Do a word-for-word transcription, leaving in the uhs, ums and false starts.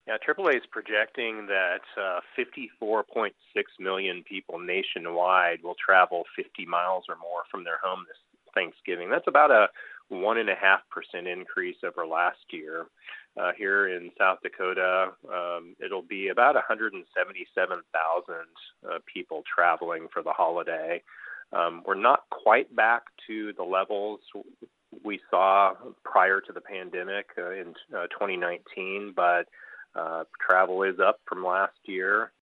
Yeah, triple A is projecting that uh, fifty-four point six million people nationwide will travel fifty miles or more from their home this Thanksgiving. That's about a one and a half percent increase over last year. Uh, here in South Dakota, um, it'll be about one hundred seventy-seven thousand uh, people traveling for the holiday. Um, we're not quite back to the levels we saw prior to the pandemic uh, in uh, twenty nineteen, but Uh, travel is up from last year,